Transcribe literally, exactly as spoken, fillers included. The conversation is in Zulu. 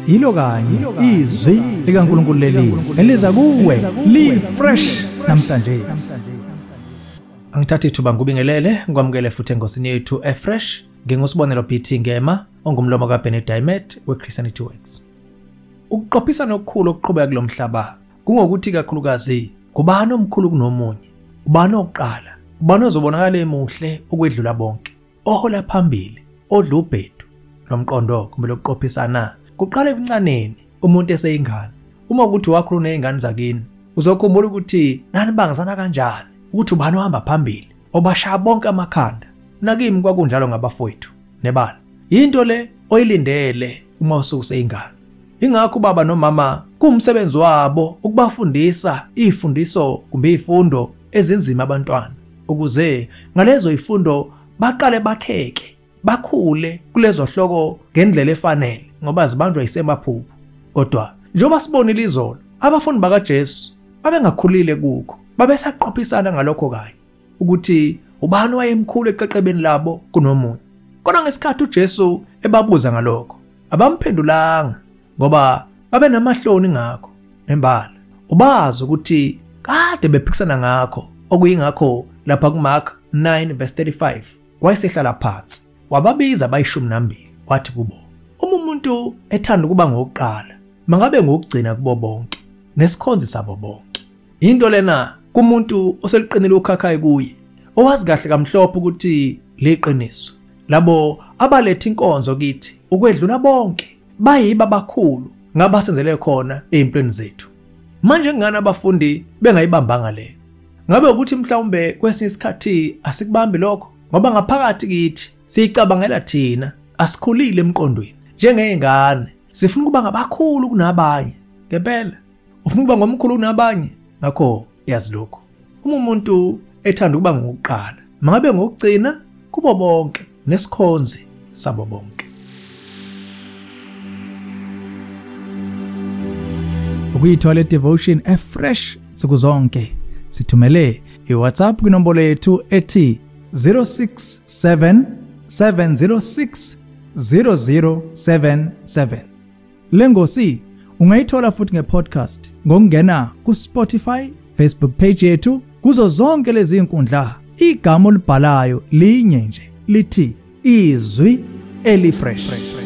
ilo kanye izwi likaNkulunkulu leli eliza kuwe li fresh namhlanje. Angithatha ithuba ngubingelele ngikwamukele futhi engosini yethu eFresh ngingusibonelo B T Ngema ongumlomo kaBenedict Dimet weChristianity Works. Ukuqophisana okukhulu okuqhubeka kulomhlaba kungokuthi kakhulukazi kubani omkhulu kunomunye, ubani oqala, ubani ozobonakala emuhle ukwedlula bonke, ohola phambili, odla ubhedu. Lomqondo kumbe lokuqophisana kuqala ebuncaneni umuntu eseyingane. Uma ukuthi wakho unezingane zakini uzokhumbula ukuthi nani bangazana kanjani, ukuthi ubani ohamba phambili obashaya bonke amakhanda. Nakimi kwakunjalo ngabafowethu nebala. Into le oyilindele uma ususeyingane. Ingakho baba nomama kumsebenzi wabo ukubafundisa izifundiso kumbe izifundo ezinzima abantwana ukuze ngalezo izifundo baqale bakheke, bakhule kulezo hloko ngendlela efanele ngoba zibanjwa isemaphupho. Kodwa njengoba sibonile izolo, abafundi bakaJesu babengakhulile kukho, babesaqophisana ngalokho kanye ukuthi ubani wayemkhulu eqeqebeni labo kunomunye. Kodwa ngesikhathi uJesu ebabuza ngalokho, abamphendulanga ngoba babe namahloni ngakho nembala. Ubazi ukuthi kade bephikisana ngakho, okuyingakho lapha kuMark nine verse thirty-five wayesehlala phansi wababiza bayishumi nambili wathi kubo, uma umuntu ethanda ukuba ngokuqala mangabe ngokugcina kubo bonke nesikhonzi sabo bonke. Into lena kumuntu oseliqinile ukhakhayi kuye, owazi kahle kamhlophe ukuthi leqiniso. Labo abaletha inkonzo kithi ukwedlula bonke bayiba abakhulu ngabasenzele khona ezimpweni zethu. Manje ngani abafundi bengayibambanga le? Ngabe ukuthi mhlawumbe kwesinye isikhathi asikubambi lokho ngoba ngaphakathi kithi sicabangela thina asikhulile emqondweni njengezingane, sifuna kuba ngabakhulu kunabanye. Ngempela ufuna kuba ngomkhulu kunabanye, ngakho yazi lokho, uma umuntu ethanda ukuba ngokuqala mangabe ngokugcina kubo bonke nesikhonzi sabo bonke. Ukuyithola devotion eFresh sikuzonke sithumele iWhatsApp kwinombolo yethu ethi zero six seven seven zero six zero zero seven seven. Lengosi ungayithola futhi ngepodcast ngokungena kuSpotify, Facebook page yethu, kuzo zonke lezi inkundla. Igama olibhalayo linye nje lithi izwi eliFresh.